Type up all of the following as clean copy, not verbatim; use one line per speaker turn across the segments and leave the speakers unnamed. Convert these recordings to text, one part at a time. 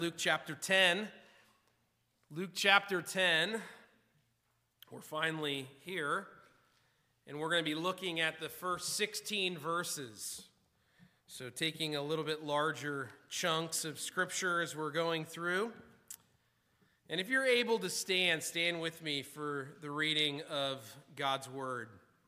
Luke chapter 10. Luke chapter 10. We're finally here, and we're going to be looking at the first 16 verses. So taking a little bit larger chunks of scripture as we're going through. And if you're able to stand with me for the reading of God's word.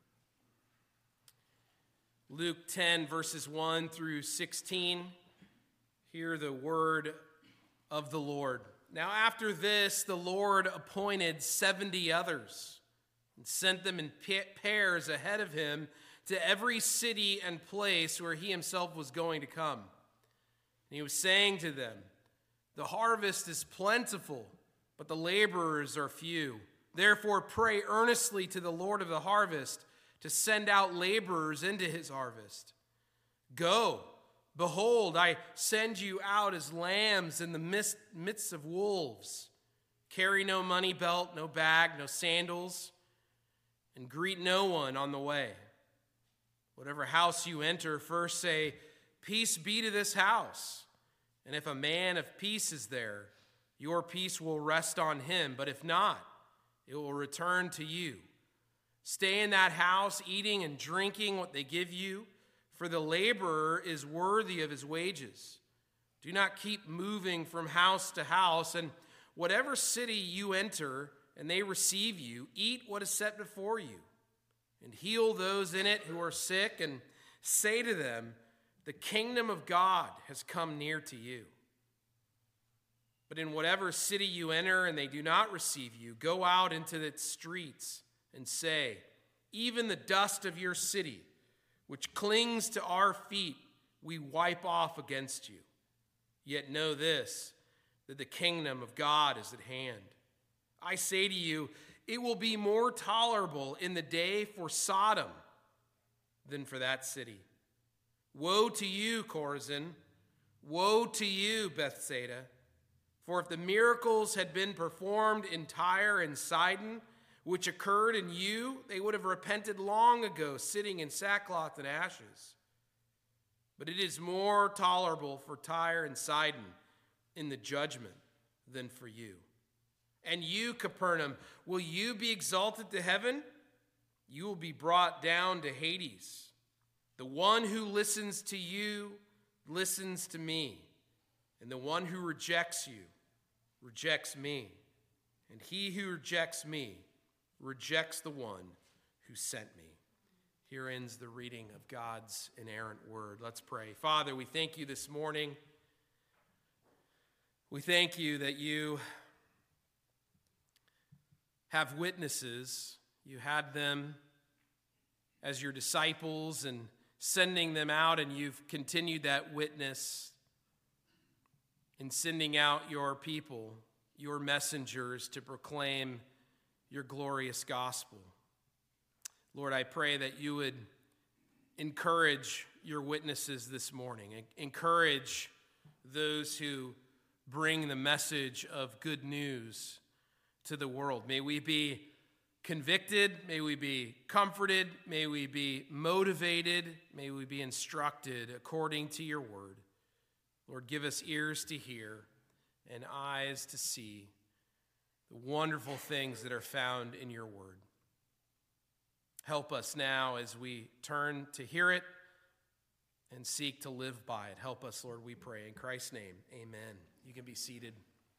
Luke 10, verses 1 through 16. Hear the word of the Lord. Now after this, the Lord appointed 70 others and sent them in pairs ahead of him to every city and place where he himself was going to come. And he was saying to them, "The harvest is plentiful, but the laborers are few. Therefore pray earnestly to the Lord of the harvest to send out laborers into his harvest. Go. Behold, I send you out as lambs in the midst of wolves. Carry no money belt, no bag, no sandals, and greet no one on the way. Whatever house you enter, first say, 'Peace be to this house.' And if a man of peace is there, your peace will rest on him. But if not, it will return to you. Stay in that house, eating and drinking what they give you, for the laborer is worthy of his wages. Do not keep moving from house to house, and whatever city you enter and they receive you, eat what is set before you, and heal those in it who are sick, and say to them, 'The kingdom of God has come near to you.' But in whatever city you enter and they do not receive you, go out into its streets and say, 'Even the dust of your city, which clings to our feet, we wipe off against you. Yet know this, that the kingdom of God is at hand. I say to you, it will be more tolerable in the day for Sodom than for that city. Woe to you, Chorazin! Woe to you, Bethsaida! For if the miracles had been performed in Tyre and Sidon, which occurred in you, they would have repented long ago, sitting in sackcloth and ashes. But it is more tolerable for Tyre and Sidon in the judgment than for you. And you, Capernaum, will you be exalted to heaven? You will be brought down to Hades. The one who listens to you listens to me, and the one who rejects you rejects me, and he who rejects me rejects the one who sent me." Here ends the reading of God's inerrant word. Let's pray. Father, we thank you this morning. We thank you that you have witnesses. You had them as your disciples and sending them out, and you've continued that witness in sending out your people, your messengers, to proclaim your glorious gospel. Lord, I pray that you would encourage your witnesses this morning. Encourage those who bring the message of good news to the world. May we be convicted. May we be comforted. May we be motivated. May we be instructed according to your word. Lord, give us ears to hear and eyes to see the wonderful things that are found in your word. Help us now as we turn to hear it and seek to live by it. Help us, Lord, we pray. In Christ's name, amen. You can be seated.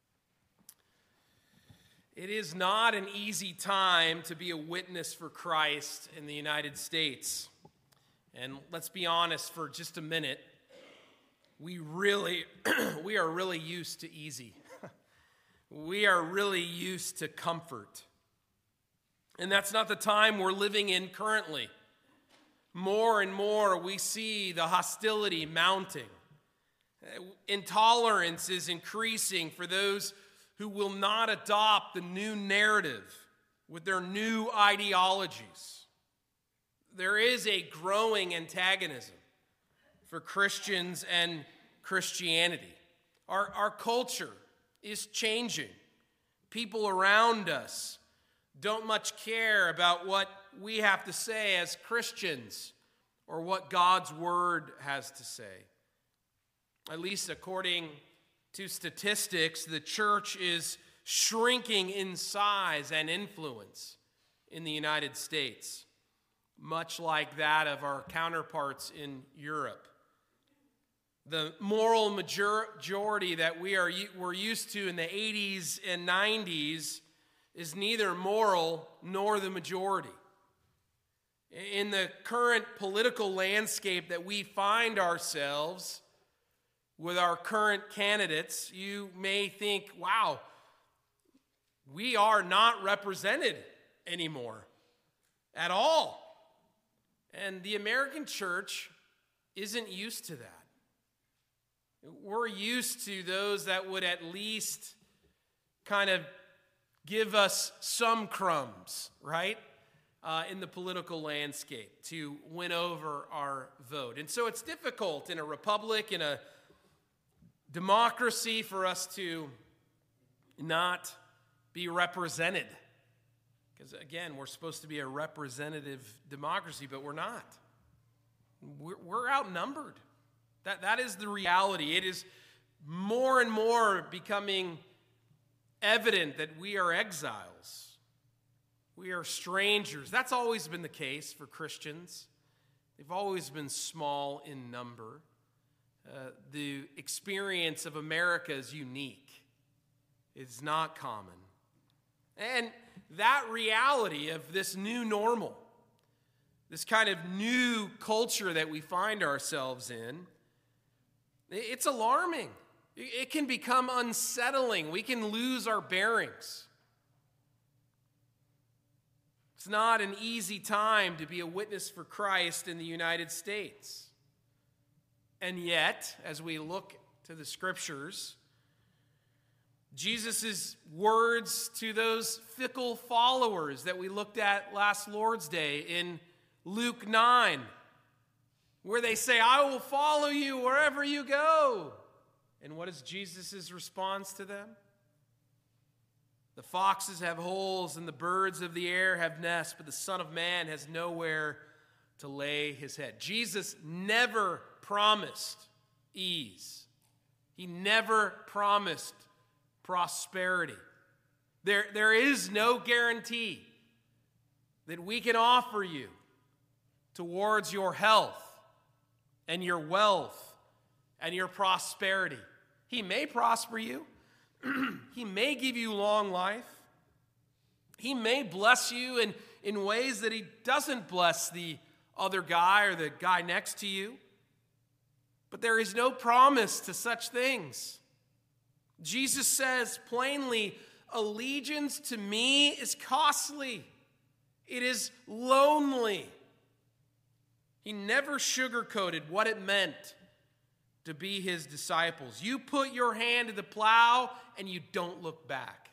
It is not an easy time to be a witness for Christ in the United States. And let's be honest for just a minute. We are really used to easy. We are really used to comfort. And that's not the time we're living in currently. More and more we see the hostility mounting. Intolerance is increasing for those who will not adopt the new narrative with their new ideologies. There is a growing antagonism for Christians and Christianity. Our culture is changing. People around us don't much care about what we have to say as Christians or what God's word has to say. At least according to statistics, the church is shrinking in size and influence in the United States, much like that of our counterparts in Europe. The moral majority that we're used to in the 80s and 90s is neither moral nor the majority. In the current political landscape that we find ourselves with our current candidates, you may think, wow, we are not represented anymore at all. And the American church isn't used to that. We're used to those that would at least kind of give us some crumbs, right, in the political landscape to win over our vote. And so it's difficult in a republic, in a democracy, for us to not be represented. Because, again, we're supposed to be a representative democracy, but we're not. We're outnumbered. That is the reality. It is more and more becoming evident that we are exiles. We are strangers. That's always been the case for Christians. They've always been small in number. The experience of America is unique. It's not common. And that reality of this new normal, this kind of new culture that we find ourselves in, it's alarming. It can become unsettling. We can lose our bearings. It's not an easy time to be a witness for Christ in the United States. And yet, as we look to the Scriptures, Jesus' words to those fickle followers that we looked at last Lord's Day in Luke 9, where they say, I will follow you wherever you go. And what is Jesus' response to them? The foxes have holes and the birds of the air have nests, but the Son of Man has nowhere to lay his head. Jesus never promised ease. He never promised prosperity. There is no guarantee that we can offer you towards your health and your wealth and your prosperity. He may prosper you. He may give you long life. He may bless you in ways that he doesn't bless the other guy or the guy next to you. But there is no promise to such things. Jesus says plainly, allegiance to me is costly. It is lonely. He never sugarcoated what it meant to be his disciples. You put your hand to the plow and you don't look back.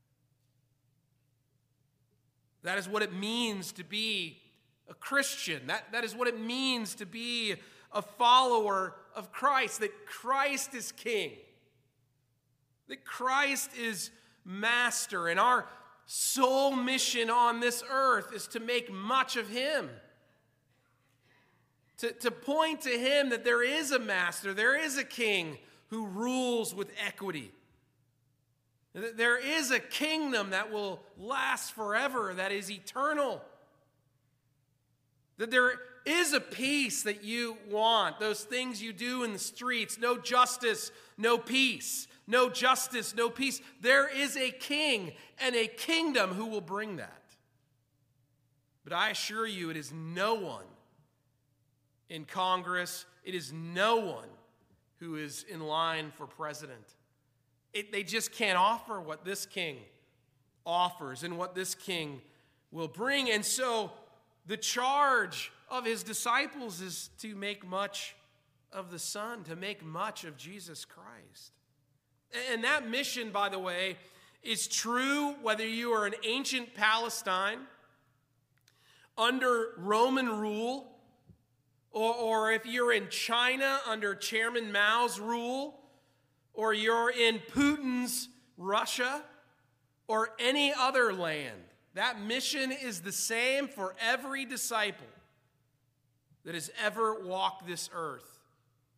That is what it means to be a Christian. That is what it means to be a follower of Christ, that Christ is king, that Christ is master, and our sole mission on this earth is to make much of him. To point to him that there is a master, there is a king who rules with equity. There is a kingdom that will last forever, that is eternal. That there is a peace that you want, those things you do in the streets, no justice, no peace, no justice, no peace. There is a king and a kingdom who will bring that. But I assure you, it is no one in Congress, it is no one who is in line for president. They just can't offer what this king offers and what this king will bring. And so the charge of his disciples is to make much of the Son, to make much of Jesus Christ. And that mission, by the way, is true whether you are in ancient Palestine under Roman rule, or if you're in China under Chairman Mao's rule, or you're in Putin's Russia, or any other land. That mission is the same for every disciple that has ever walked this earth.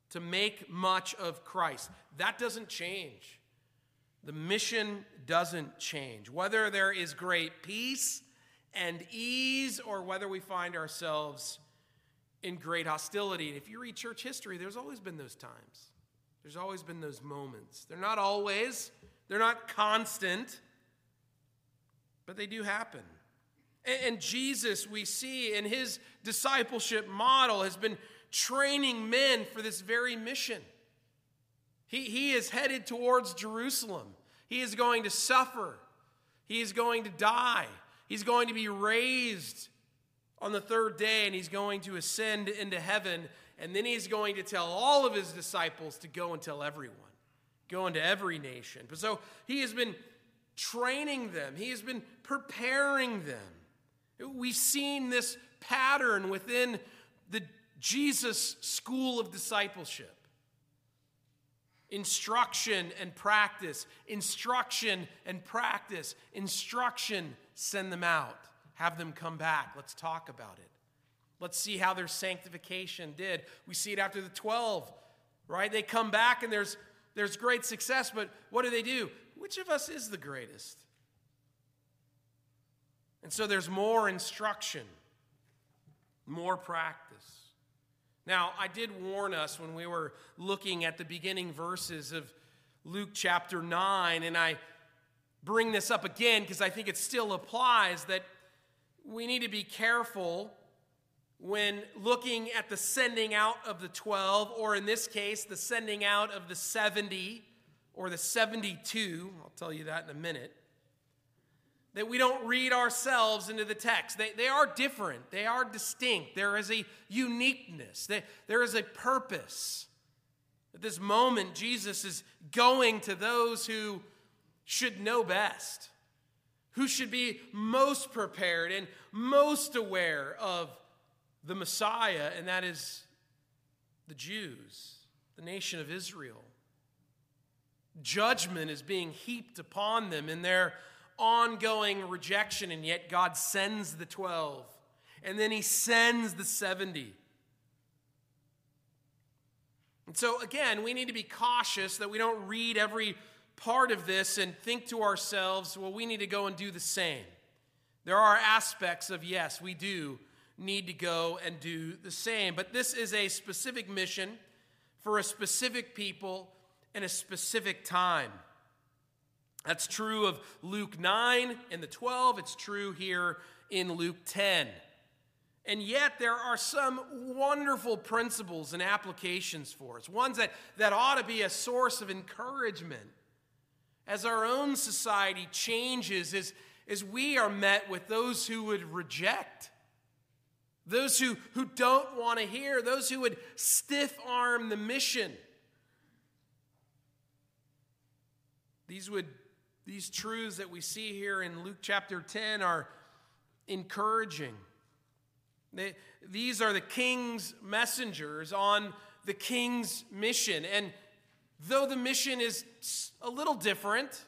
to make much of Christ. That doesn't change. The mission doesn't change. Whether there is great peace and ease or whether we find ourselves in great hostility. And if you read church history, there's always been those times. There's always been those moments. They're not always, they're not constant, but they do happen. And Jesus, we see in his discipleship model, has been training men for this very mission. He is headed towards Jerusalem. He is going to suffer. He is going to die. He's going to be raised on the third day, and he's going to ascend into heaven. And then he's going to tell all of his disciples to go and tell everyone, go into every nation. But so he has been training them. He has been preparing them. We've seen this pattern within the Jesus school of discipleship. Instruction and practice. Instruction and practice. Instruction, send them out. Have them come back. Let's talk about it. Let's see how their sanctification did. We see it after the 12, right? They come back and there's great success, but what do? Which of us is the greatest? And so there's more instruction, more practice. Now, I did warn us when we were looking at the beginning verses of Luke chapter 9, and I bring this up again because I think it still applies, that we need to be careful when looking at the sending out of the 12, or in this case, the sending out of the 70 or the 72. I'll tell you that in a minute. That we don't read ourselves into the text. They are different. They are distinct. There is a uniqueness. There is a purpose. At this moment, Jesus is going to those who should know best, who should be most prepared and most aware of the Messiah, and that is the Jews, the nation of Israel. Judgment is being heaped upon them in their ongoing rejection, and yet God sends the 12, and then he sends the 70. And so again, we need to be cautious that we don't read every part of this and think to ourselves, well, we need to go and do the same. There are aspects of, yes, we do need to go and do the same, but this is a specific mission for a specific people in a specific time. That's true of Luke 9 and the 12. It's true here in Luke 10. And yet there are some wonderful principles and applications for us, ones that ought to be a source of encouragement as our own society changes, as we are met with those who would reject, those who don't want to hear, those who would stiff-arm the mission. These truths that we see here in Luke chapter 10 are encouraging. These are the king's messengers on the king's mission. And though the mission is a little different,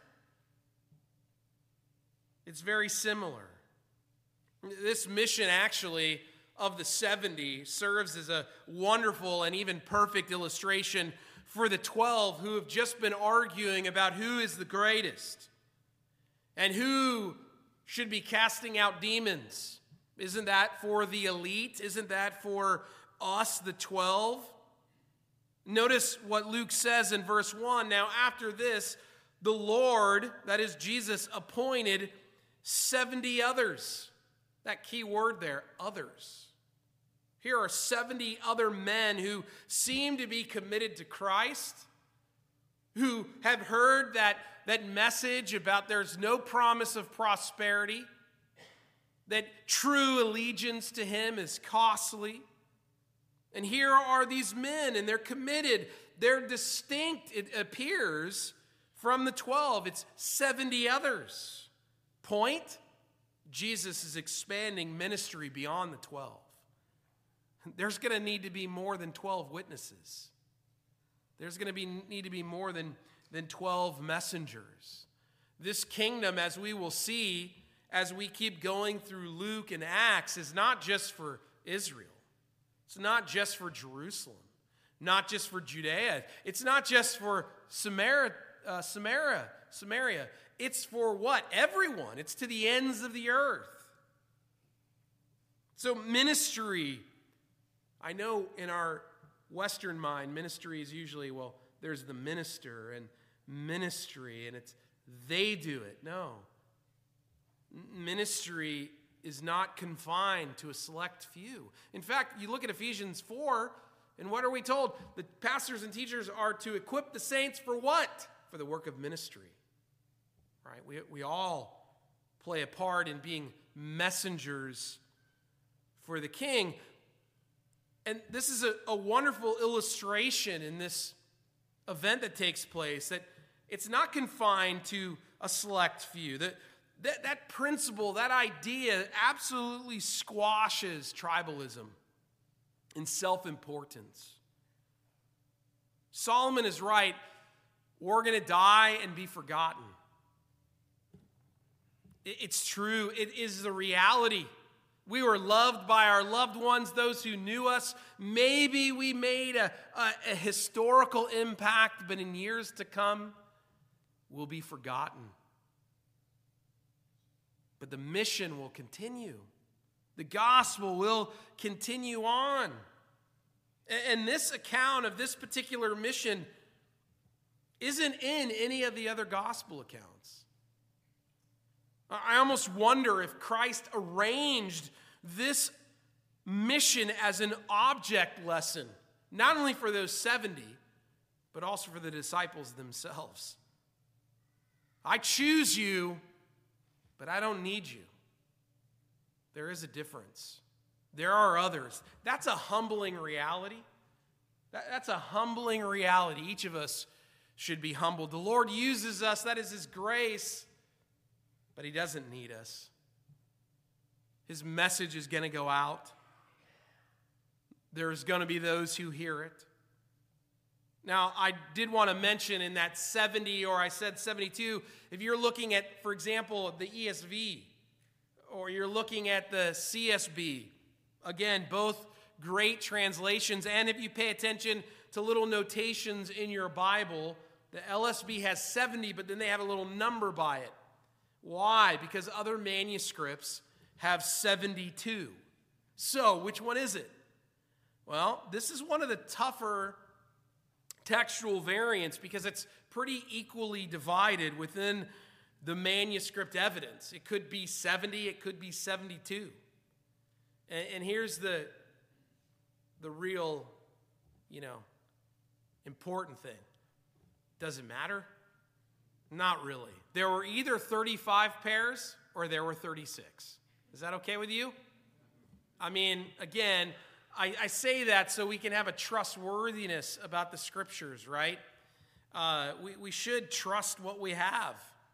it's very similar. This mission actually of the 70 serves as a wonderful and even perfect illustration for the 12 who have just been arguing about who is the greatest and who should be casting out demons. Isn't that for the elite? Isn't that for us, the 12? Notice what Luke says in verse 1. Now after this, the Lord, that is Jesus, appointed 70 others. That key word there, others. Here are 70 other men who seem to be committed to Christ, who have heard that message about there's no promise of prosperity, that true allegiance to him is costly. And here are these men, and they're committed. They're distinct, it appears, from the 12. It's 70 others. Point, Jesus is expanding ministry beyond the 12. There's going to need to be more than 12 witnesses. There's going to need to be more than 12 messengers. This kingdom, as we will see as we keep going through Luke and Acts, is not just for Israel. It's not just for Jerusalem. not just for Judea. It's not just for Samaria. It's for what? Everyone. It's to the ends of the earth. So ministry, I know in our Western mind, ministry is usually, well, there's the minister and ministry, and it's they do it. No. Ministry is not confined to a select few. In fact, you look at Ephesians 4, and what are we told? The pastors and teachers are to equip the saints for what? For the work of ministry. Right? We all play a part in being messengers for the King. And this is a wonderful illustration in this event that takes place, that it's not confined to a select few. That principle, that idea absolutely squashes tribalism and self-importance. Solomon is right. We're going to die and be forgotten. It's true. It is the reality. We were loved by our loved ones, those who knew us. Maybe we made a historical impact, but in years to come, we'll be forgotten. But the mission will continue. The gospel will continue on. And this account of this particular mission isn't in any of the other gospel accounts. I almost wonder if Christ arranged this mission as an object lesson, not only for those 70, but also for the disciples themselves. I choose you, but I don't need you. There is a difference. There are others. That's a humbling reality. That's a humbling reality. Each of us should be humbled. The Lord uses us. That is His grace. But He doesn't need us. His message is going to go out. There's going to be those who hear it. Now, I did want to mention in that 70, or I said 72, if you're looking at, for example, the ESV, or you're looking at the CSB, again, both great translations, and if you pay attention to little notations in your Bible, the LSB has 70, but then they have a little number by it. Why? Because other manuscripts have 72. So, which one is it? Well, this is one of the tougher textual variants because it's pretty equally divided within the manuscript evidence. It could be 70, it could be 72. And here's the real, important thing. Does it matter? Not really. There were either 35 pairs or there were 36. Is that okay with you? I mean, again, I say that so we can have a trustworthiness about the Scriptures, right? We should trust what we have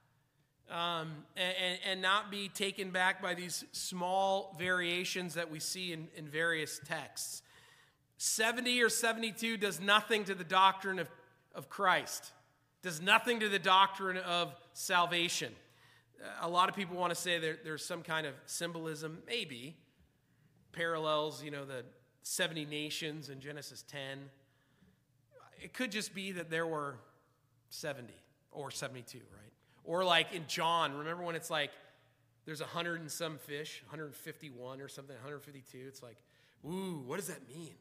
and not be taken back by these small variations that we see in various texts. 70 or 72 does nothing to the doctrine of Christ. Does nothing to the doctrine of salvation. A lot of people want to say there's some kind of symbolism, maybe. Parallels, the 70 nations in Genesis 10. It could just be that there were 70 or 72, right? Or like in John, remember when it's like there's 100 and some fish, 151 or something, 152. It's like, ooh, what does that mean?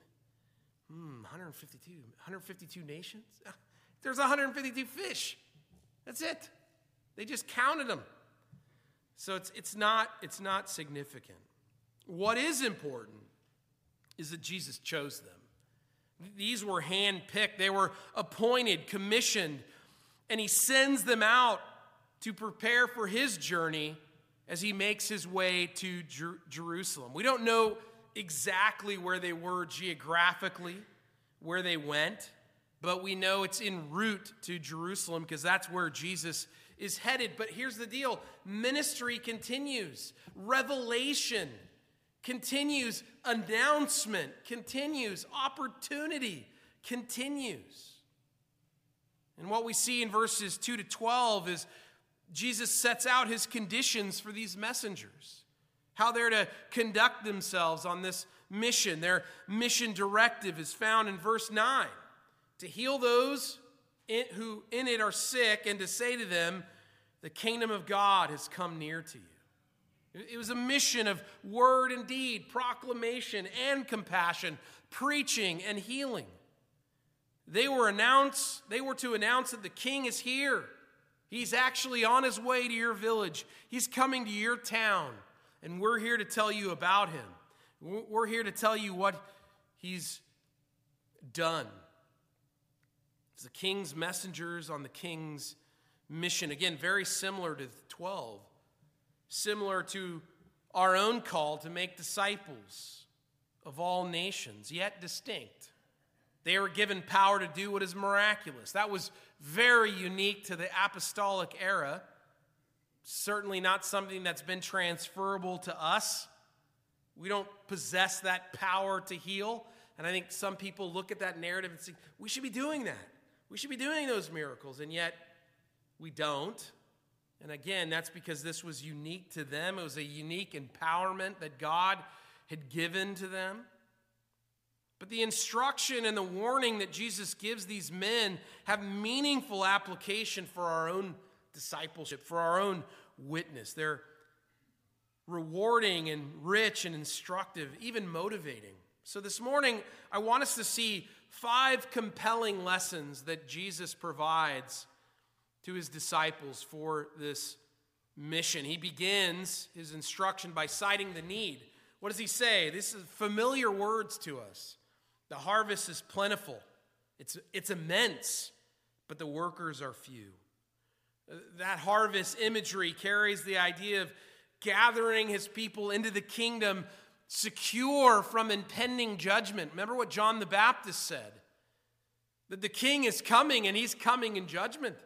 152 nations? There's 152 fish. That's it. They just counted them. So it's not significant. What is important is that Jesus chose them. These were handpicked. They were appointed, commissioned, and He sends them out to prepare for His journey as He makes His way to Jerusalem. We don't know exactly where they were geographically, where they went, but we know it's en route to Jerusalem because that's where Jesus is headed. But here's the deal. Ministry continues. Revelation continues. Announcement continues. Opportunity continues. And what we see in verses 2 to 12 is Jesus sets out His conditions for these messengers, how they're to conduct themselves on this mission. Their mission directive is found in verse 9. To heal those who in it are sick and to say to them, the kingdom of God has come near to you. It was a mission of word and deed, proclamation and compassion, preaching and healing. They were to announce that the king is here. He's actually on his way to your village. He's coming to your town, and we're here to tell you about him. We're here to tell you what he's done. It's the king's messengers on the king's mission. Again, very similar to the 12. Similar to our own call to make disciples of all nations, yet distinct. They were given power to do what is miraculous. That was very unique to the apostolic era. Certainly not something that's been transferable to us. We don't possess that power to heal. And I think some people look at that narrative and say, we should be doing that. We should be doing those miracles. And yet, we don't. And again, that's because this was unique to them. It was a unique empowerment that God had given to them. But the instruction and the warning that Jesus gives these men have meaningful application for our own discipleship, for our own witness. They're rewarding and rich and instructive, even motivating. So this morning, I want us to see 5 compelling lessons that Jesus provides to his disciples for this mission. He begins his instruction by citing the need. What does he say? This is familiar words to us. The harvest is plentiful. It's immense, but the workers are few. That harvest imagery carries the idea of gathering his people into the kingdom, secure from impending judgment. Remember what John the Baptist said? That the king is coming and he's coming in judgment.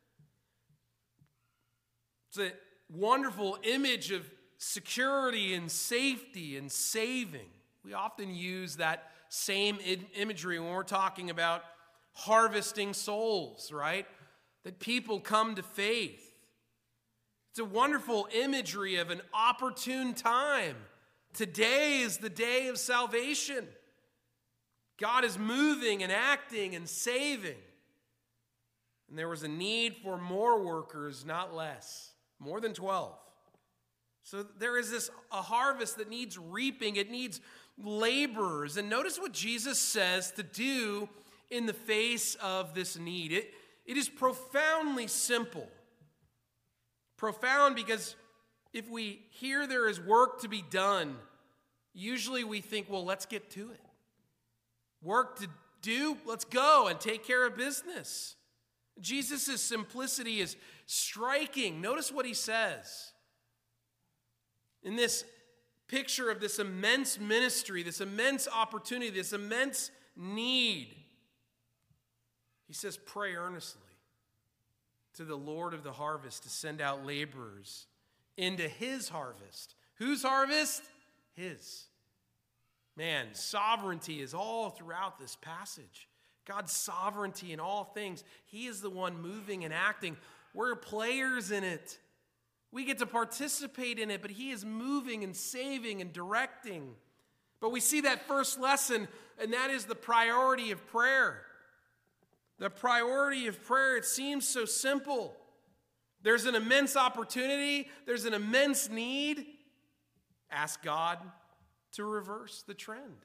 It's a wonderful image of security and safety and saving. We often use that same imagery when we're talking about harvesting souls, right? That people come to faith. It's a wonderful imagery of an opportune time. Today is the day of salvation. God is moving and acting and saving. And there was a need for more workers, not less. More than 12. So there is a harvest that needs reaping. It needs laborers. And notice what Jesus says to do in the face of this need. It is profoundly simple. Profound because if we hear there is work to be done, usually we think, well, let's get to it. Work to do, let's go and take care of business. Jesus' simplicity is striking. Notice what he says. In this picture of this immense ministry, this immense opportunity, this immense need, he says, pray earnestly to the Lord of the harvest to send out laborers into his harvest. Whose harvest? His. Man, sovereignty is all throughout this passage. God's sovereignty in all things. He is the one moving and acting. We're players in it. We get to participate in it, but he is moving and saving and directing. But we see that first lesson, and that is the priority of prayer. The priority of prayer, it seems so simple. There's an immense opportunity. There's an immense need. Ask God to reverse the trend.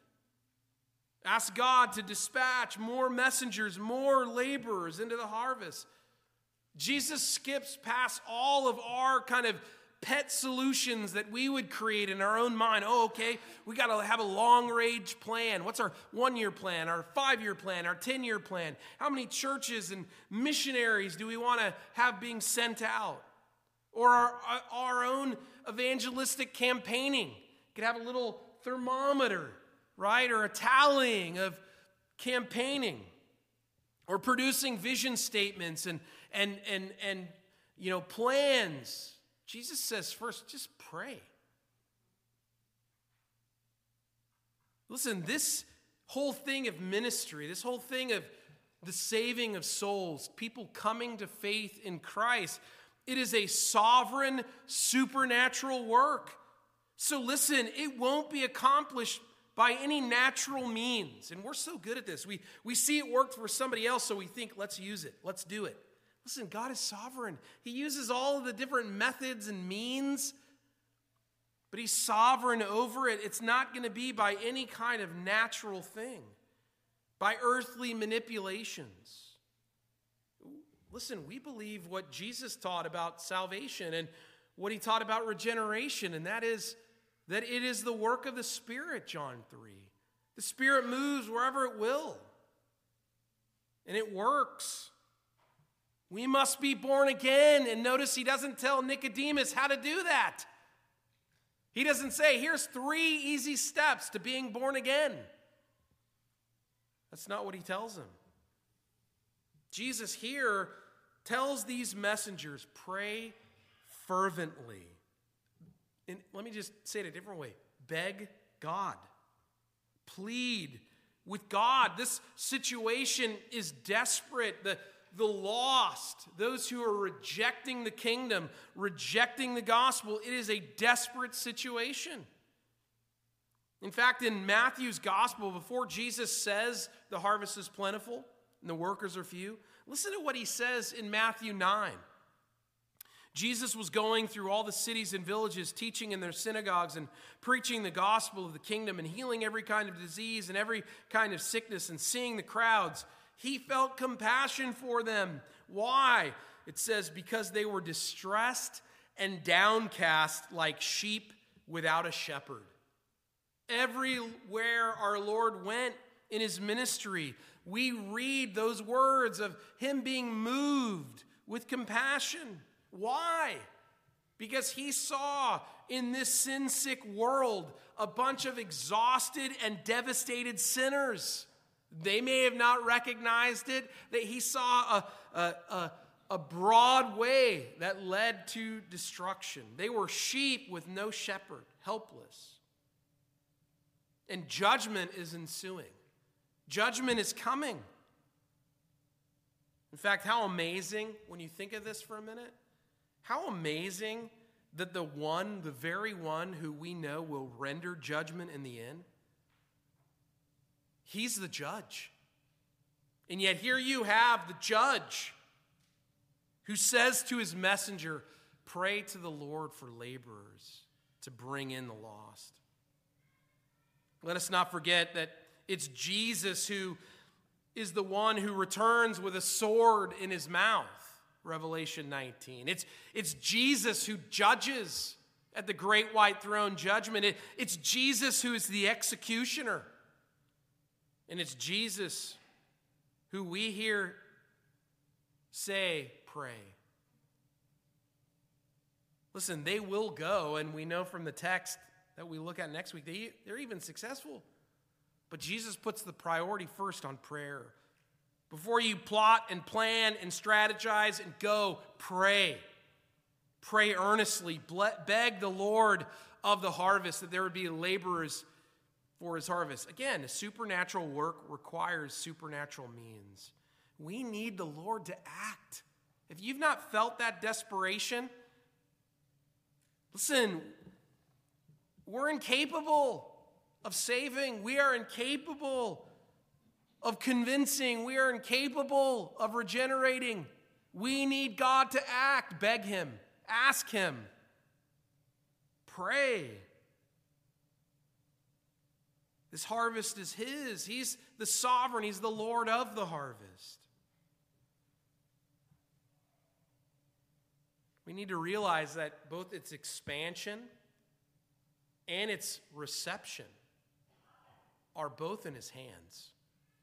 Ask God to dispatch more messengers, more laborers into the harvest. Jesus skips past all of our kind of pet solutions that we would create in our own mind. Oh, okay, we got to have a long-range plan. What's our 1-year plan, our 5-year plan, our 10-year plan? How many churches and missionaries do we want to have being sent out? Or our own evangelistic campaigning. You could have a little thermometer, right? Or a tallying of campaigning. Or producing vision statements and plans. Jesus says first, just pray. Listen, this whole thing of ministry, this whole thing of the saving of souls, people coming to faith in Christ, it is a sovereign, supernatural work. So listen, it won't be accomplished by any natural means. And we're so good at this. We see it worked for somebody else, so we think, let's use it. Let's do it. Listen, God is sovereign. He uses all of the different methods and means, but he's sovereign over it. It's not going to be by any kind of natural thing, by earthly manipulations. Listen, we believe what Jesus taught about salvation and what he taught about regeneration, and that is that it is the work of the Spirit, John 3. The Spirit moves wherever it will, and it works. We must be born again, and notice he doesn't tell Nicodemus how to do that. He doesn't say, here's 3 easy steps to being born again. That's not what he tells him. Jesus here tells these messengers, pray fervently. And let me just say it a different way. Beg God. Plead with God. This situation is desperate. The lost, those who are rejecting the kingdom, rejecting the gospel, it is a desperate situation. In fact, in Matthew's gospel, before Jesus says the harvest is plentiful and the workers are few, listen to what he says in Matthew 9. Jesus was going through all the cities and villages, teaching in their synagogues and preaching the gospel of the kingdom and healing every kind of disease and every kind of sickness, and seeing the crowds, he felt compassion for them. Why? It says, because they were distressed and downcast like sheep without a shepherd. Everywhere our Lord went in his ministry, we read those words of him being moved with compassion. Why? Because he saw in this sin-sick world a bunch of exhausted and devastated sinners. They may have not recognized it, that he saw a broad way that led to destruction. They were sheep with no shepherd, helpless. And judgment is ensuing. Judgment is coming. In fact, how amazing, when you think of this for a minute, how amazing that the very one who we know will render judgment in the end, he's the judge. And yet here you have the judge who says to his messenger, pray to the Lord for laborers to bring in the lost. Let us not forget that it's Jesus who is the one who returns with a sword in his mouth, Revelation 19. It's Jesus who judges at the great white throne judgment. It's Jesus who is the executioner. And it's Jesus who we hear say, pray. Listen, they will go, and we know from the text that we look at next week, they're even successful. But Jesus puts the priority first on prayer. Before you plot and plan and strategize and go, pray. Pray earnestly. Beg the Lord of the harvest that there would be laborers for his harvest. Again, supernatural work requires supernatural means. We need the Lord to act. If you've not felt that desperation, listen, we're incapable of saving. We are incapable of convincing. We are incapable of regenerating. We need God to act. Beg him. Ask him. Pray. This harvest is his. He's the sovereign. He's the Lord of the harvest. We need to realize that both its expansion and its reception are both in his hands.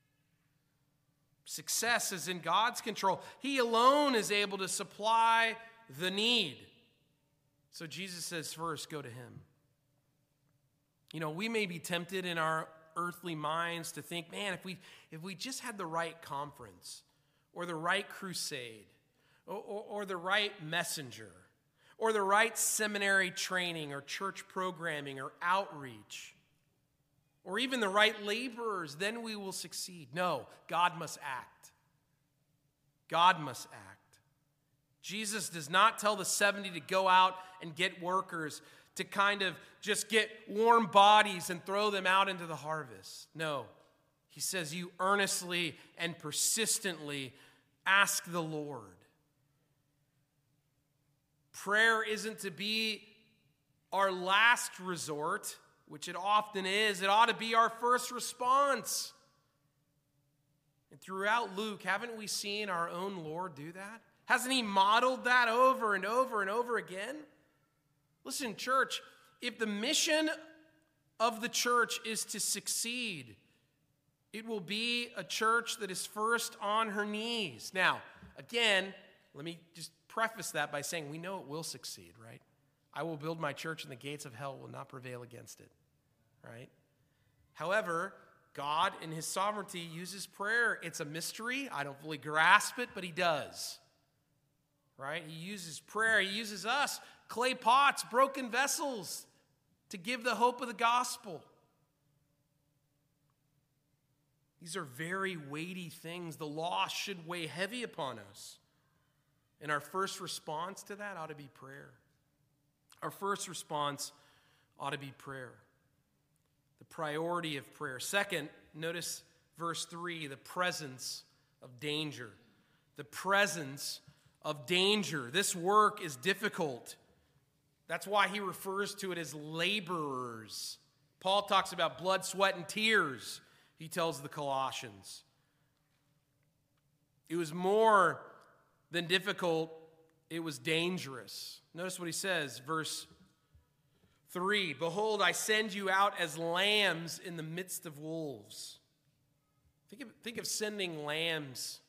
Success is in God's control. He alone is able to supply the need. So Jesus says, first, go to him. You know, we may be tempted in our earthly minds to think, man, if we just had the right conference or the right crusade or the right messenger or the right seminary training or church programming or outreach or even the right laborers, then we will succeed. No, God must act. God must act. Jesus does not tell the 70 to go out and get workers to kind of just get warm bodies and throw them out into the harvest. No, he says you earnestly and persistently ask the Lord. Prayer isn't to be our last resort, which it often is. It ought to be our first response. And throughout Luke, haven't we seen our own Lord do that? Hasn't he modeled that over and over and over again? Listen, church, if the mission of the church is to succeed, it will be a church that is first on her knees. Now, again, let me just preface that by saying we know it will succeed, right? I will build my church and the gates of hell will not prevail against it, right? However, God in his sovereignty uses prayer. It's a mystery. I don't fully grasp it, but he does, right? He uses prayer. He uses us, clay pots, broken vessels, to give the hope of the gospel. These are very weighty things. The loss should weigh heavy upon us. And our first response to that ought to be prayer. Our first response ought to be prayer. The priority of prayer. Second, notice verse 3, the presence of danger. The presence of danger. This work is difficult. That's why he refers to it as laborers. Paul talks about blood, sweat, and tears, he tells the Colossians. It was more than difficult, it was dangerous. Notice what he says, verse 3, behold, I send you out as lambs in the midst of wolves. Think of sending lambs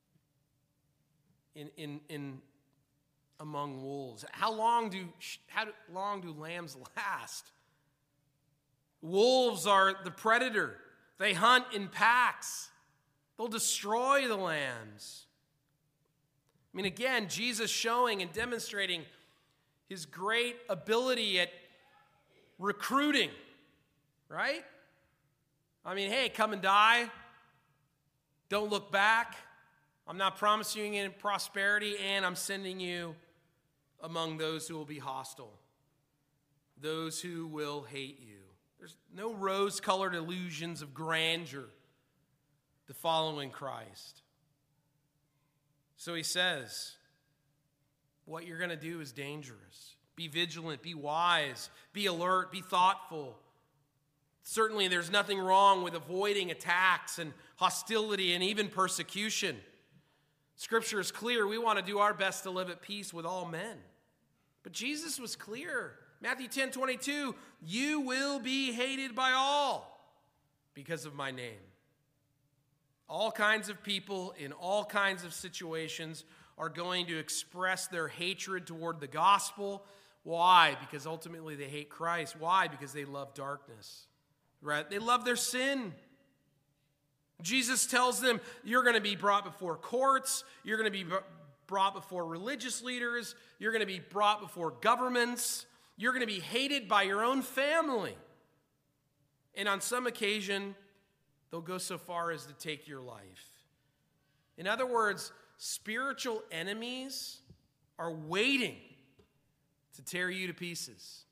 in among wolves. How long do lambs last? Wolves are the predator. They hunt in packs. They'll destroy the lambs. I mean, again, Jesus showing and demonstrating his great ability at recruiting, right? I mean, hey, come and die. Don't look back. I'm not promising you prosperity, and I'm sending you among those who will be hostile, those who will hate you. There's no rose-colored illusions of grandeur to following Christ. So he says, what you're going to do is dangerous. Be vigilant, be wise, be alert, be thoughtful. Certainly there's nothing wrong with avoiding attacks and hostility and even persecution. Scripture is clear. We want to do our best to live at peace with all men. But Jesus was clear. Matthew 10:22, you will be hated by all because of my name. All kinds of people in all kinds of situations are going to express their hatred toward the gospel. Why? Because ultimately they hate Christ. Why? Because they love darkness. Right? They love their sin. Jesus tells them, you're going to be brought before courts. You're going to be brought before religious leaders. You're going to be brought before governments. You're going to be hated by your own family. And on some occasion, they'll go so far as to take your life. In other words, spiritual enemies are waiting to tear you to pieces.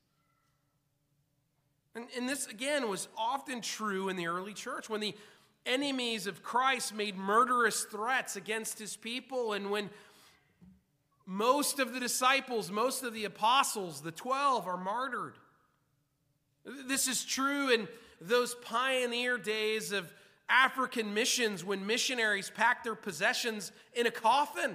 And this, again, was often true in the early church when the enemies of Christ made murderous threats against his people, and when most of the disciples, most of the apostles, the 12, are martyred. This is true in those pioneer days of African missions when missionaries packed their possessions in a coffin,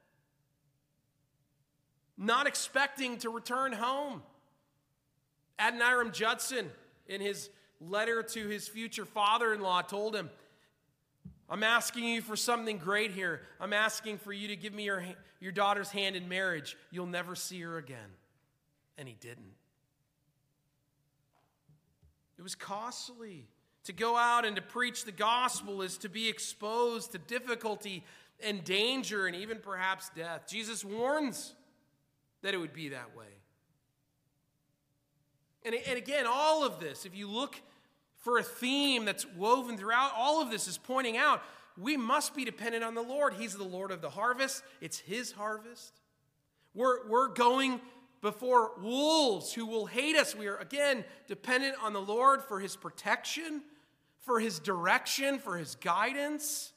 not expecting to return home. Adoniram Judson, in his letter to his future father-in-law, told him, I'm asking you for something great here. I'm asking for you to give me your daughter's hand in marriage. You'll never see her again. And he didn't. It was costly. To go out and to preach the gospel is to be exposed to difficulty and danger and even perhaps death. Jesus warns that it would be that way. And again, all of this, if you look for a theme that's woven throughout, all of this is pointing out we must be dependent on the Lord. He's the Lord of the harvest. It's his harvest. We're going before wolves who will hate us. We are, again, dependent on the Lord for his protection, for his direction, for his guidance.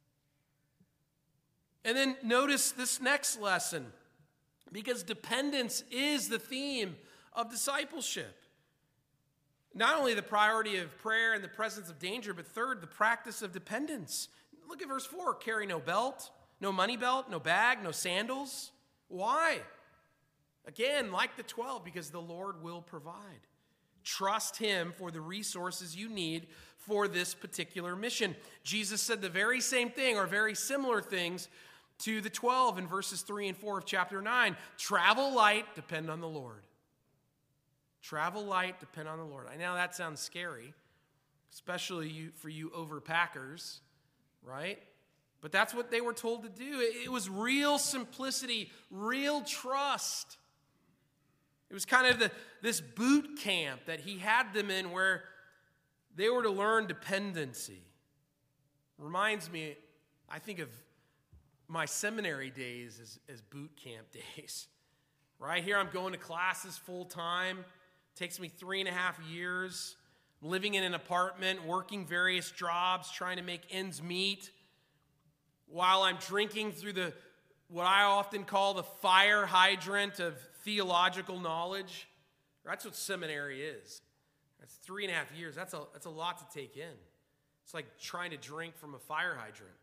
And then notice this next lesson, because dependence is the theme of discipleship. Not only the priority of prayer and the presence of danger, but third, the practice of dependence. Look at verse 4. Carry no belt, no money belt, no bag, no sandals. Why? Again, like the 12, because the Lord will provide. Trust him for the resources you need for this particular mission. Jesus said the very same thing or very similar things to the 12 in verses 3 and 4 of chapter 9. Travel light, depend on the Lord. Travel light, depend on the Lord. I know that sounds scary, especially for you overpackers, right? But that's what they were told to do. It was real simplicity, real trust. It was kind of this boot camp that he had them in where they were to learn dependency. Reminds me, I think of my seminary days as boot camp days. Right here, I'm going to classes full time. Takes me 3.5 years. Living in an apartment, working various jobs, trying to make ends meet, while I'm drinking through what I often call the fire hydrant of theological knowledge. That's what seminary is. That's 3.5 years. That's a lot to take in. It's like trying to drink from a fire hydrant.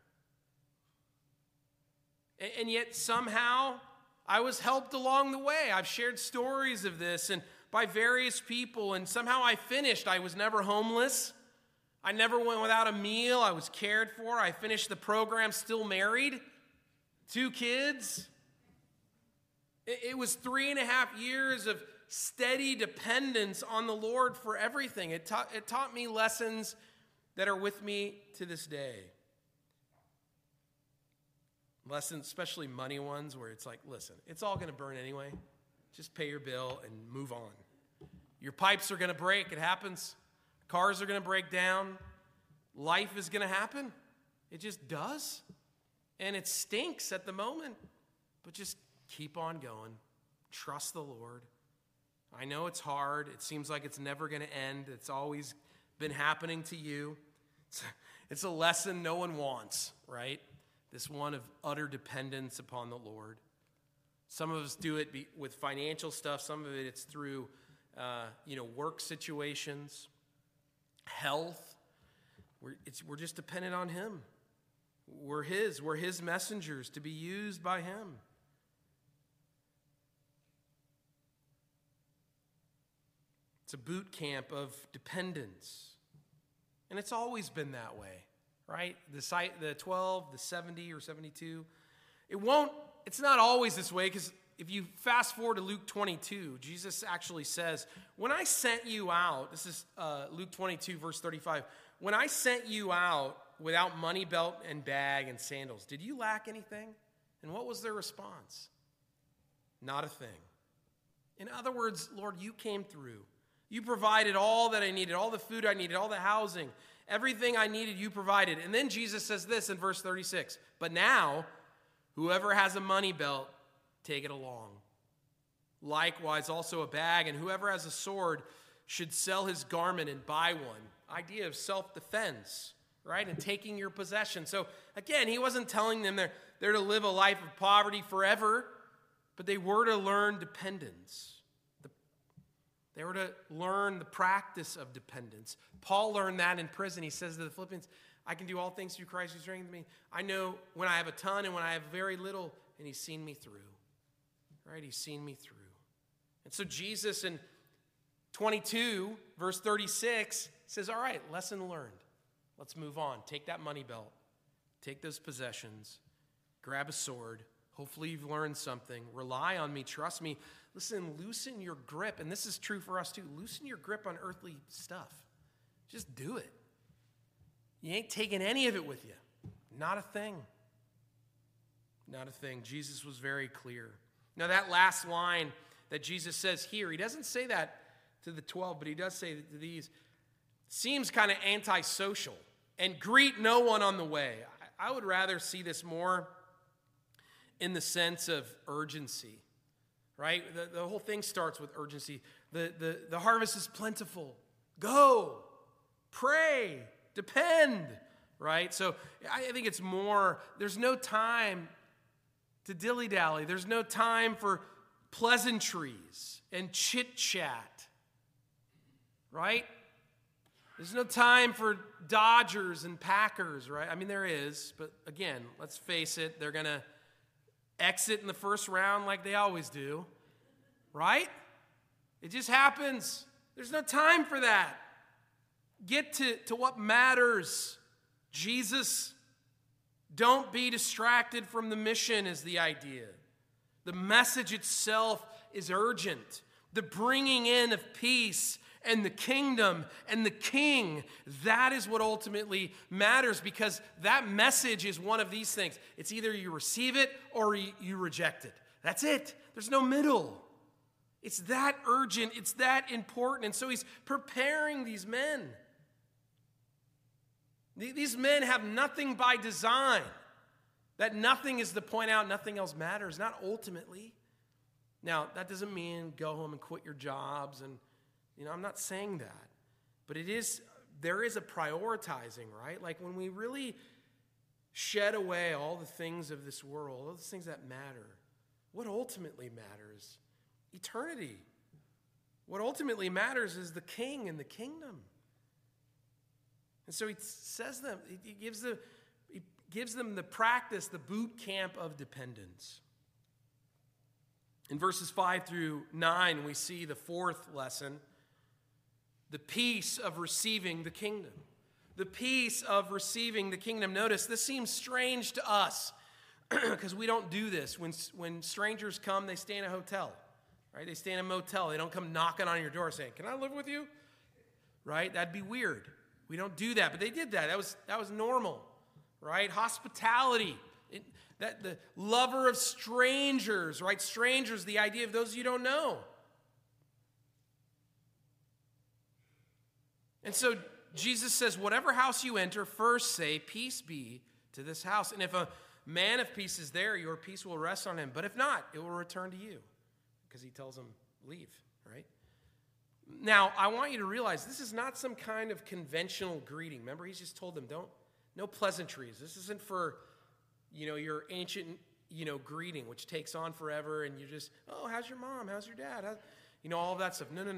And yet somehow I was helped along the way. I've shared stories of this and by various people, and somehow I finished. I was never homeless. I never went without a meal. I was cared for. I finished the program still married, 2 kids. It was 3.5 years of steady dependence on the Lord for everything. It taught me lessons that are with me to this day. Lessons, especially money ones, where it's like, listen, it's all going to burn anyway. Just pay your bill and move on. Your pipes are going to break. It happens. Cars are going to break down. Life is going to happen. It just does. And it stinks at the moment. But just keep on going. Trust the Lord. I know it's hard. It seems like it's never going to end. It's always been happening to you. It's a lesson no one wants, right? This one of utter dependence upon the Lord. Some of us do it with financial stuff. Some of it's through, work situations, health. We're just dependent on him. We're his messengers to be used by him. It's a boot camp of dependence. And it's always been that way, right? The 12, the 70 or 72. It's not always this way, because if you fast forward to Luke 22, Jesus actually says, when I sent you out, this is Luke 22, verse 35, when I sent you out without money belt and bag and sandals, did you lack anything? And what was their response? Not a thing. In other words, Lord, you came through. You provided all that I needed, all the food I needed, all the housing, everything I needed, you provided. And then Jesus says this in verse 36, but now, whoever has a money belt, take it along. Likewise, also a bag, and whoever has a sword should sell his garment and buy one. Idea of self-defense, right? And taking your possession. So again, he wasn't telling them they're to live a life of poverty forever, but they were to learn dependence. They were to learn the practice of dependence. Paul learned that in prison. He says to the Philippians, I can do all things through Christ who strengthens me. I know when I have a ton and when I have very little, and he's seen me through. Right? He's seen me through. And so Jesus in 22, verse 36, says, all right, lesson learned. Let's move on. Take that money belt. Take those possessions. Grab a sword. Hopefully you've learned something. Rely on me. Trust me. Listen, loosen your grip. And this is true for us too. Loosen your grip on earthly stuff. Just do it. You ain't taking any of it with you. Not a thing. Not a thing. Jesus was very clear. Now that last line that Jesus says here, he doesn't say that to the 12, but he does say to these, seems kind of antisocial. And greet no one on the way. I would rather see this more in the sense of urgency. right? The whole thing starts with urgency. The harvest is plentiful. Go, pray, depend, right? So I think it's more, there's no time to dilly-dally. There's no time for pleasantries and chit-chat, right? There's no time for Dodgers and Packers, right? I mean, there is, but again, let's face it, they're going to exit in the first round like they always do, right? It just happens. There's no time for that. Get to what matters. Jesus. Don't be distracted from the mission is the idea. The message itself is urgent. The bringing in of peace and the kingdom and the king, that is what ultimately matters, because that message is one of these things. It's either you receive it or you reject it. That's it. There's no middle. It's that urgent. It's that important. And so he's preparing these men. These men have nothing by design. That nothing is to point out nothing else matters, not ultimately. Now, that doesn't mean go home and quit your jobs, and I'm not saying that. But there is a prioritizing, right? Like when we really shed away all the things of this world, all the things that matter, what ultimately matters? Eternity. What ultimately matters is the king and the kingdom. And so he says them, he gives them the practice, the boot camp of dependence. In verses 5 through 9, we see the fourth lesson, the peace of receiving the kingdom. The peace of receiving the kingdom. Notice, this seems strange to us because we don't do this. When strangers come, they stay in a hotel, right? They stay in a motel. They don't come knocking on your door saying, "Can I live with you?" Right? That'd be weird. We don't do that, but they did that. That was normal, right? Hospitality, that the lover of strangers, right? Strangers, the idea of those you don't know. And so Jesus says, whatever house you enter, first say, "Peace be to this house." And if a man of peace is there, your peace will rest on him. But if not, it will return to you. Because he tells them, leave, right? Now, I want you to realize this is not some kind of conventional greeting. Remember, he's just told them, no pleasantries. This isn't for, your ancient, greeting, which takes on forever, and you're just, "Oh, how's your mom? How's your dad?" All of that stuff. No.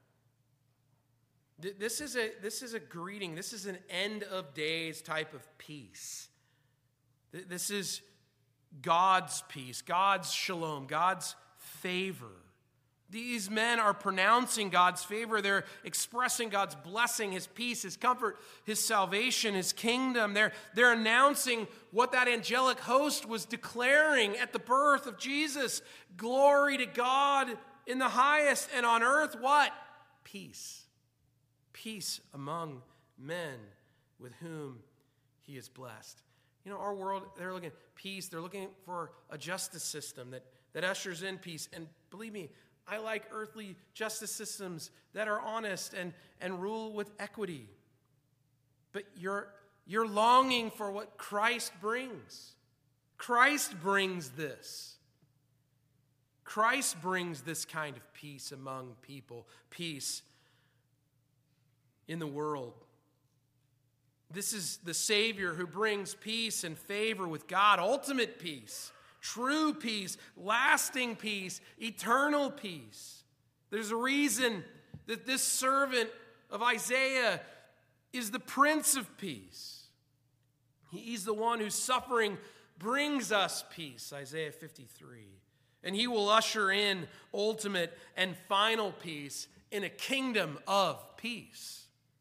This is a greeting. This is an end of days type of peace. This is God's peace, God's shalom, God's favor. These men are pronouncing God's favor. They're expressing God's blessing, his peace, his comfort, his salvation, his kingdom. They're announcing what that angelic host was declaring at the birth of Jesus. Glory to God in the highest, and on earth, what? Peace. Peace among men with whom he is blessed. Our world, they're looking at peace. They're looking for a justice system that ushers in peace. And believe me, I like earthly justice systems that are honest and rule with equity. But you're longing for what Christ brings. Christ brings this. Christ brings this kind of peace among people, peace in the world. This is the Savior who brings peace and favor with God, ultimate peace. True peace, lasting peace, eternal peace. There's a reason that this servant of Isaiah is the Prince of Peace. He's the one whose suffering brings us peace, Isaiah 53. And he will usher in ultimate and final peace in a kingdom of peace.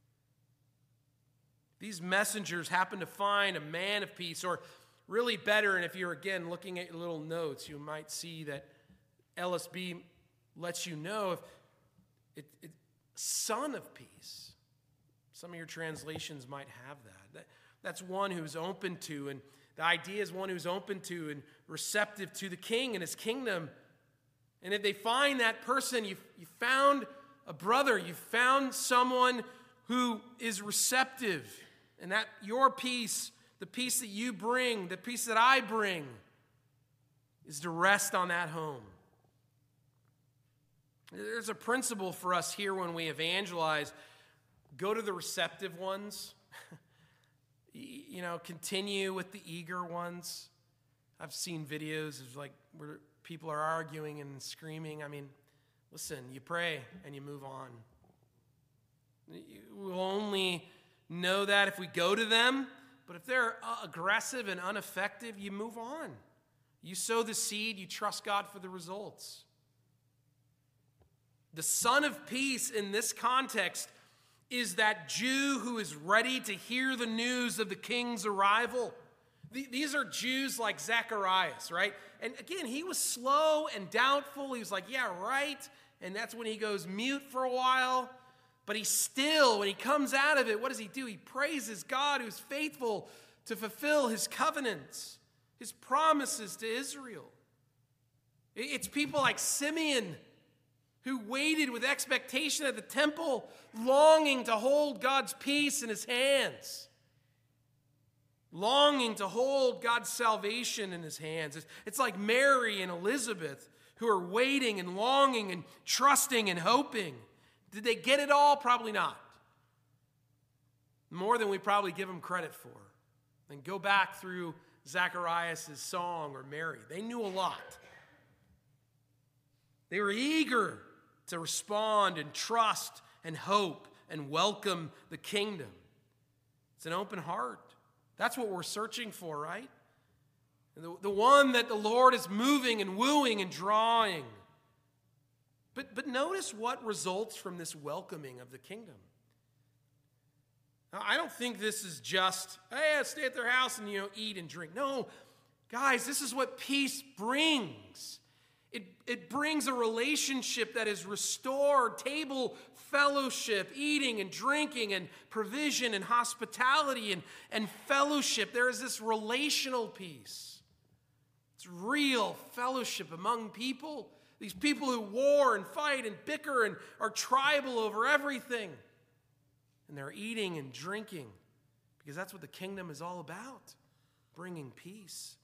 These messengers happen to find a man of peace, or really better, and if you're, again, looking at your little notes, you might see that LSB lets you know if son of peace. Some of your translations might have that. That's one who's open to, and the idea is one who's open to and receptive to the king and his kingdom. And if they find that person, you found a brother, you found someone who is receptive, and that your peace, the peace that you bring, the peace that I bring, is to rest on that home. There's a principle for us here when we evangelize. Go to the receptive ones. Continue with the eager ones. I've seen videos of where people are arguing and screaming. Listen, you pray and you move on. We'll only know that if we go to them, but if they're aggressive and ineffective, you move on. You sow the seed, you trust God for the results. The Son of Peace in this context is that Jew who is ready to hear the news of the king's arrival. These are Jews like Zacharias, right? And again, he was slow and doubtful. He was like, yeah, right. And that's when he goes mute for a while. But he still, when he comes out of it, what does he do? He praises God who's faithful to fulfill his covenants, his promises to Israel. It's people like Simeon who waited with expectation at the temple, longing to hold God's peace in his hands, longing to hold God's salvation in his hands. It's like Mary and Elizabeth who are waiting and longing and trusting and hoping. Did they get it all? Probably not. More than we probably give them credit for. And go back through Zacharias' song or Mary. They knew a lot. They were eager to respond and trust and hope and welcome the kingdom. It's an open heart. That's what we're searching for, right? The one that the Lord is moving and wooing and drawing. But notice what results from this welcoming of the kingdom. Now, I don't think this is just, hey, stay at their house and, eat and drink. No, guys, this is what peace brings. It brings a relationship that is restored, table fellowship, eating and drinking and provision and hospitality and fellowship. There is this relational peace. It's real fellowship among people. These people who war and fight and bicker and are tribal over everything. And they're eating and drinking because that's what the kingdom is all about, bringing peace.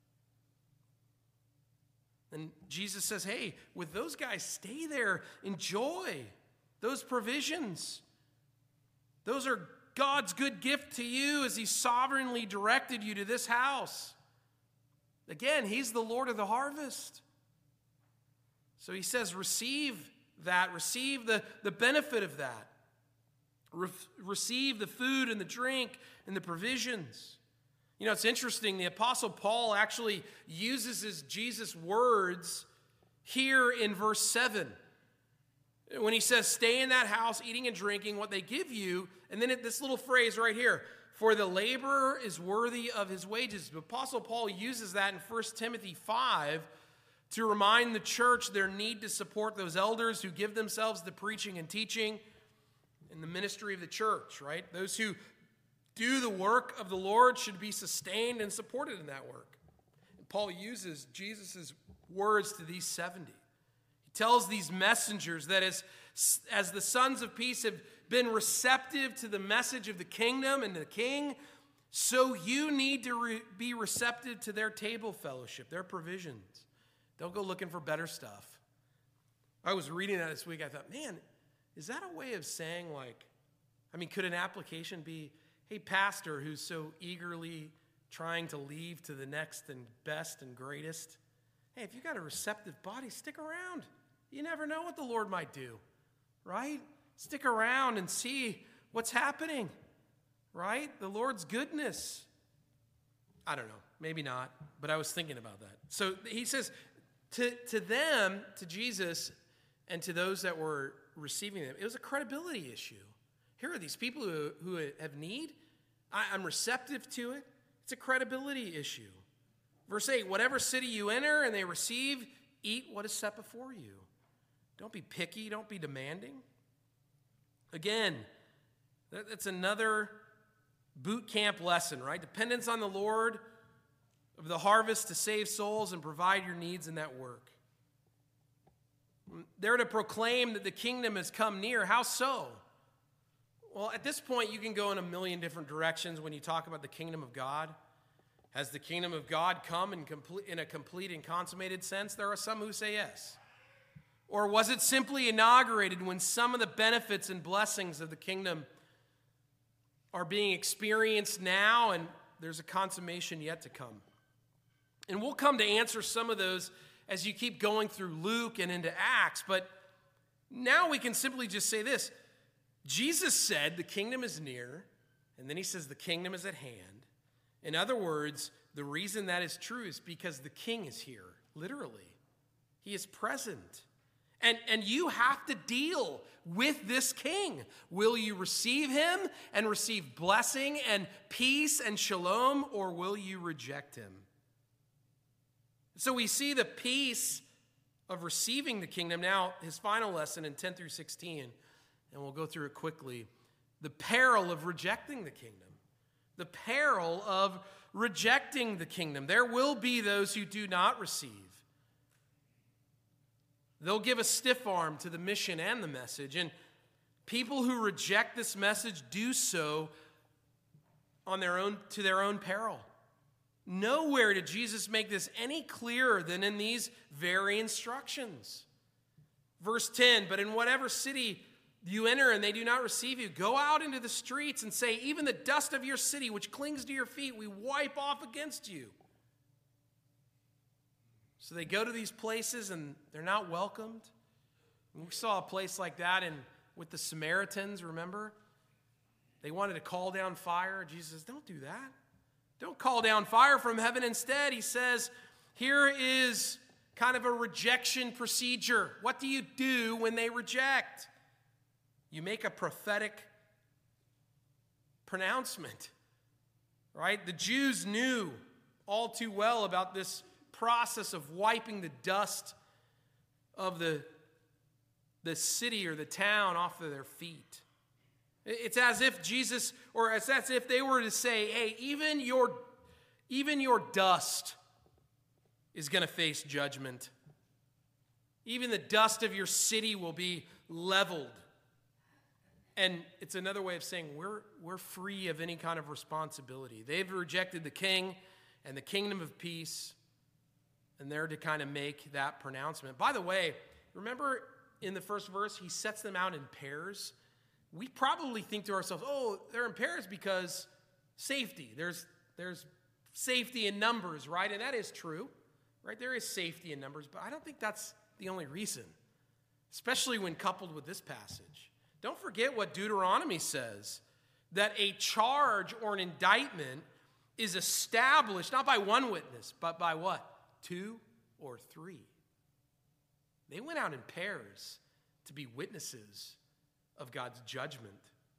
And Jesus says, hey, with those guys, stay there. Enjoy those provisions. Those are God's good gift to you as he sovereignly directed you to this house. Again, he's the Lord of the harvest. So he says, receive that. Receive the benefit of that. Receive the food and the drink and the provisions. It's interesting. The Apostle Paul actually uses Jesus' words here in verse 7. When he says, stay in that house, eating and drinking what they give you. And then this little phrase right here, for the laborer is worthy of his wages. The Apostle Paul uses that in 1 Timothy 5 to remind the church their need to support those elders who give themselves to preaching and teaching in the ministry of the church, right? Those who do the work of the Lord should be sustained and supported in that work. And Paul uses Jesus' words to these 70. He tells these messengers that as the sons of peace have been receptive to the message of the kingdom and the king, so you need to be receptive to their table fellowship, their provisions. Don't go looking for better stuff. I was reading that this week. I thought, man, is that a way of saying could an application be, hey, pastor who's so eagerly trying to leave to the next and best and greatest, hey, if you got a receptive body, stick around. You never know what the Lord might do, right? Stick around and see what's happening, right? The Lord's goodness. I don't know, maybe not, but I was thinking about that. So he says to them, to Jesus, and to those that were receiving them, it was a credibility issue. Here are these people who have need. I'm receptive to it. It's a credibility issue. Verse 8, whatever city you enter and they receive, eat what is set before you. Don't be picky. Don't be demanding. Again, that's another boot camp lesson, right? Dependence on the Lord of the harvest to save souls and provide your needs in that work. They're to proclaim that the kingdom has come near. How so? Well, at this point, you can go in a million different directions when you talk about the kingdom of God. Has the kingdom of God come in a complete and consummated sense? There are some who say yes. Or was it simply inaugurated when some of the benefits and blessings of the kingdom are being experienced now and there's a consummation yet to come? And we'll come to answer some of those as you keep going through Luke and into Acts, but now we can simply just say this. Jesus said the kingdom is near, and then he says the kingdom is at hand. In other words, the reason that is true is because the king is here, literally. He is present. And you have to deal with this king. Will you receive him and receive blessing and peace and shalom, or will you reject him? So we see the peace of receiving the kingdom. Now, his final lesson in 10 through 16, and we'll go through it quickly. The peril of rejecting the kingdom. The peril of rejecting the kingdom. There will be those who do not receive. They'll give a stiff arm to the mission and the message. And people who reject this message do so to their own peril. Nowhere did Jesus make this any clearer than in these very instructions. Verse 10, but in whatever city you enter and they do not receive you, go out into the streets and say, even the dust of your city which clings to your feet, we wipe off against you. So they go to these places and they're not welcomed. We saw a place like that with the Samaritans, remember? They wanted to call down fire. Jesus says, don't do that. Don't call down fire from heaven. Instead, he says, here is kind of a rejection procedure. What do you do when they reject? You make a prophetic pronouncement, right? The Jews knew all too well about this process of wiping the dust of the city or the town off of their feet. It's as if Jesus, or it's as if they were to say, hey, even your dust is going to face judgment. Even the dust of your city will be leveled. And it's another way of saying we're free of any kind of responsibility. They've rejected the king and the kingdom of peace, and they're to kind of make that pronouncement. By the way, remember in the first verse, he sets them out in pairs. We probably think to ourselves, oh, they're in pairs because safety. There's safety in numbers, right? And that is true, right? There is safety in numbers, but I don't think that's the only reason, especially when coupled with this passage. Don't forget what Deuteronomy says, that a charge or an indictment is established not by one witness, but by what? 2 or 3. They went out in pairs to be witnesses of God's judgment.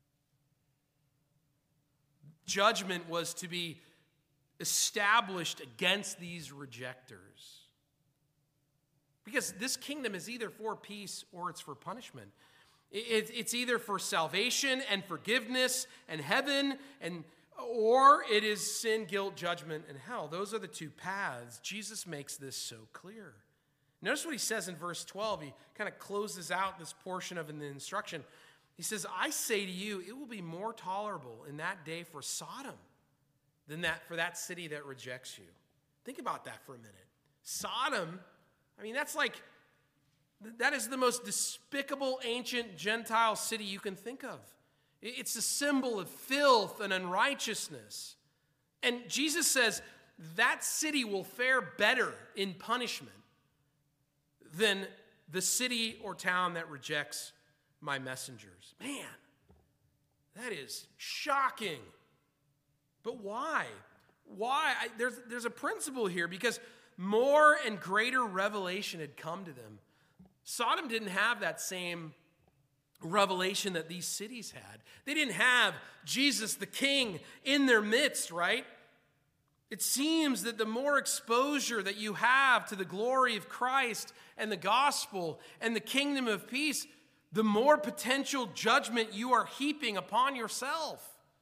Judgment was to be established against these rejectors. Because this kingdom is either for peace or it's for punishment. It's either for salvation and forgiveness and heaven, or it is sin, guilt, judgment, and hell. Those are the two paths. Jesus makes this so clear. Notice what he says in verse 12. He kind of closes out this portion of the instruction. He says, I say to you, it will be more tolerable in that day for Sodom than that for that city that rejects you. Think about that for a minute. Sodom, that is the most despicable ancient Gentile city you can think of. It's a symbol of filth and unrighteousness. And Jesus says that city will fare better in punishment than the city or town that rejects my messengers. Man, that is shocking. But why? Why? There's a principle here, because more and greater revelation had come to them. Sodom didn't have that same revelation that these cities had. They didn't have Jesus the King in their midst, right? It seems that the more exposure that you have to the glory of Christ and the gospel and the kingdom of peace, the more potential judgment you are heaping upon yourself.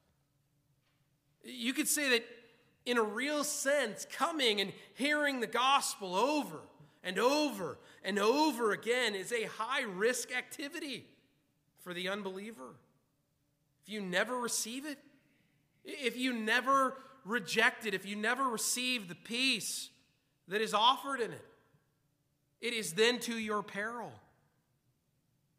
You could say that in a real sense, coming and hearing the gospel over and over and over again is a high-risk activity for the unbeliever. If you never receive it, if you never reject it, if you never receive the peace that is offered in it, it is then to your peril.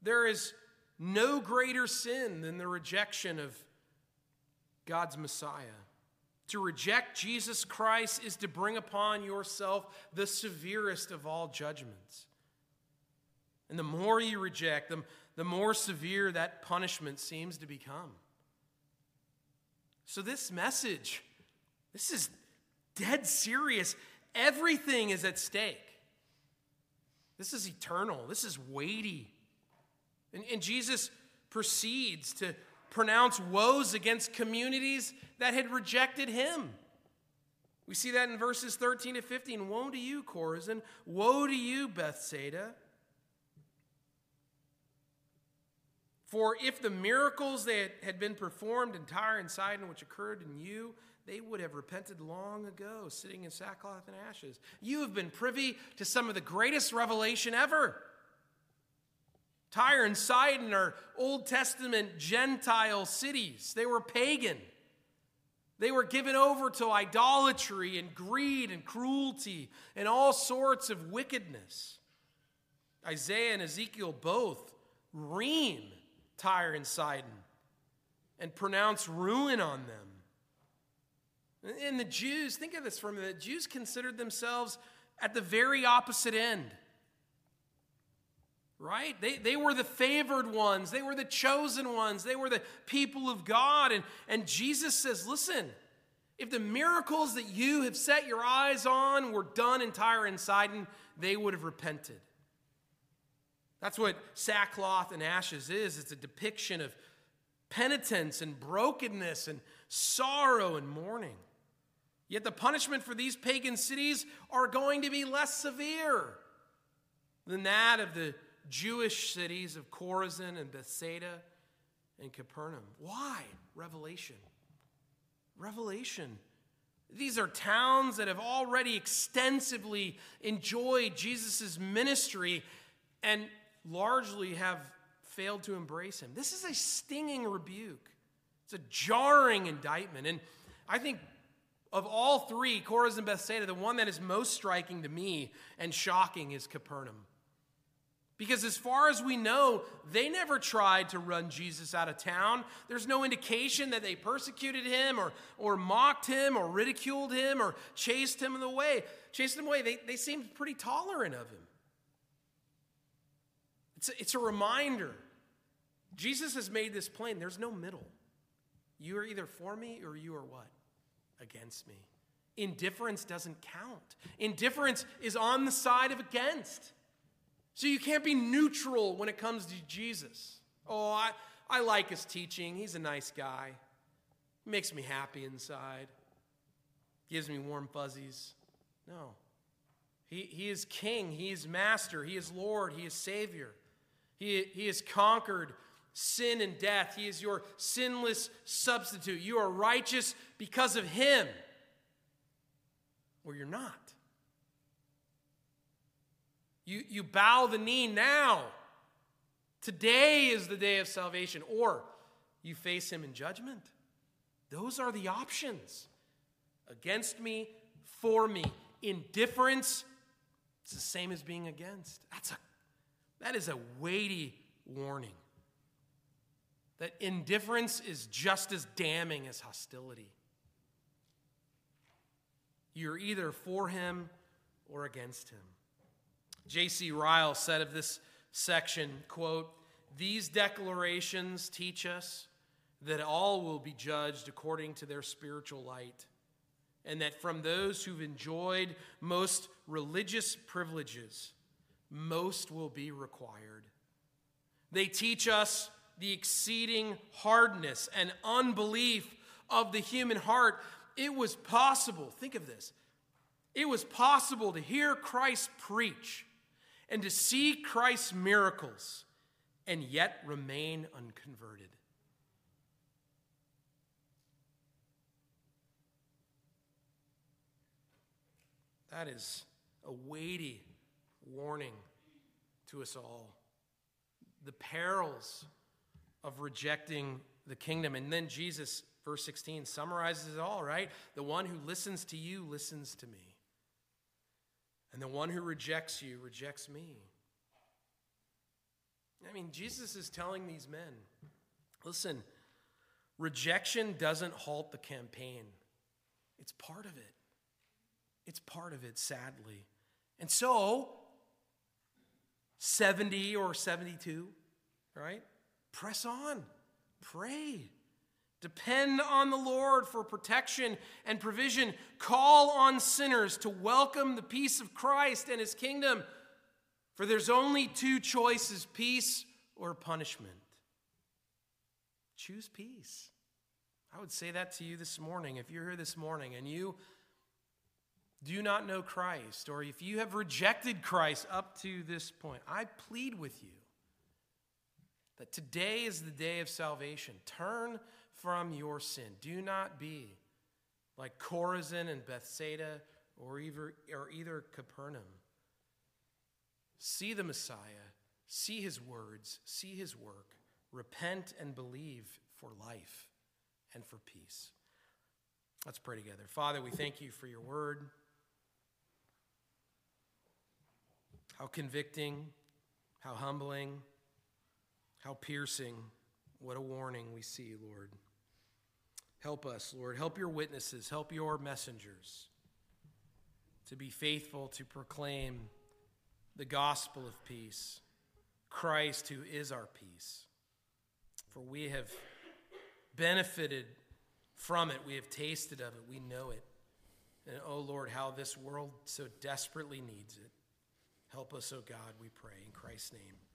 There is no greater sin than the rejection of God's Messiah. To reject Jesus Christ is to bring upon yourself the severest of all judgments. And the more you reject them, the more severe that punishment seems to become. So this message, this is dead serious. Everything is at stake. This is eternal. This is weighty. And Jesus proceeds to pronounce woes against communities that had rejected him. We see that in verses 13 to 15. Woe to you, Chorazin. Woe to you, Bethsaida. For if the miracles that had been performed in Tyre and Sidon, which occurred in you, they would have repented long ago, sitting in sackcloth and ashes. You have been privy to some of the greatest revelation ever. Tyre and Sidon are Old Testament Gentile cities. They were pagan. They were given over to idolatry and greed and cruelty and all sorts of wickedness. Isaiah and Ezekiel both ream Tyre and Sidon and pronounce ruin on them. And the Jews, think of this for a minute, the Jews considered themselves at the very opposite end. Right? They were the favored ones. They were the chosen ones. They were the people of God. And Jesus says, listen, if the miracles that you have set your eyes on were done in Tyre and Sidon, they would have repented. That's what sackcloth and ashes is. It's a depiction of penitence and brokenness and sorrow and mourning. Yet the punishment for these pagan cities are going to be less severe than that of the Jewish cities of Chorazin and Bethsaida and Capernaum. Why? Revelation. Revelation. These are towns that have already extensively enjoyed Jesus' ministry and largely have failed to embrace him. This is a stinging rebuke. It's a jarring indictment. And I think of all three, Chorazin and Bethsaida, the one that is most striking to me and shocking is Capernaum. Because as far as we know, they never tried to run Jesus out of town. There's no indication that they persecuted him or mocked him or ridiculed him or chased him away. They seemed pretty tolerant of him. It's a reminder. Jesus has made this plain. There's no middle. You are either for me or you are what? Against me. Indifference doesn't count. Indifference is on the side of against. So you can't be neutral when it comes to Jesus. Oh, I like his teaching. He's a nice guy. He makes me happy inside. Gives me warm fuzzies. No. He is king. He is master. He is Lord. He is Savior. He has conquered sin and death. He is your sinless substitute. You are righteous because of him. Or you're not. You bow the knee now. Today is the day of salvation. Or you face him in judgment. Those are the options. Against me, for me. Indifference, it's the same as being against. That is a weighty warning. That indifference is just as damning as hostility. You're either for him or against him. J.C. Ryle said of this section, quote, "These declarations teach us that all will be judged according to their spiritual light, and that from those who've enjoyed most religious privileges, most will be required. They teach us the exceeding hardness and unbelief of the human heart. It was possible, think of this, it was possible to hear Christ preach and to see Christ's miracles and yet remain unconverted." That is a weighty warning to us all. The perils of rejecting the kingdom. And then Jesus, verse 16, summarizes it all, right? The one who listens to you listens to me. And the one who rejects you rejects me. Jesus is telling these men, listen, rejection doesn't halt the campaign. It's part of it. It's part of it, sadly. And so, 70 or 72, right? Press on. Pray. Depend on the Lord for protection and provision. Call on sinners to welcome the peace of Christ and his kingdom. For there's only two choices, peace or punishment. Choose peace. I would say that to you this morning. If you're here this morning and you do not know Christ, or if you have rejected Christ up to this point, I plead with you that today is the day of salvation. Turn from your sin. Do not be like Chorazin and Bethsaida or either Capernaum. See the Messiah. See his words. See his work. Repent and believe for life and for peace. Let's pray together. Father, we thank you for your word. How convicting, how humbling, how piercing. What a warning we see, Lord. Help us, Lord. Help your witnesses. Help your messengers to be faithful to proclaim the gospel of peace, Christ who is our peace. For we have benefited from it. We have tasted of it. We know it. And oh Lord, how this world so desperately needs it. Help us, oh God, we pray in Christ's name.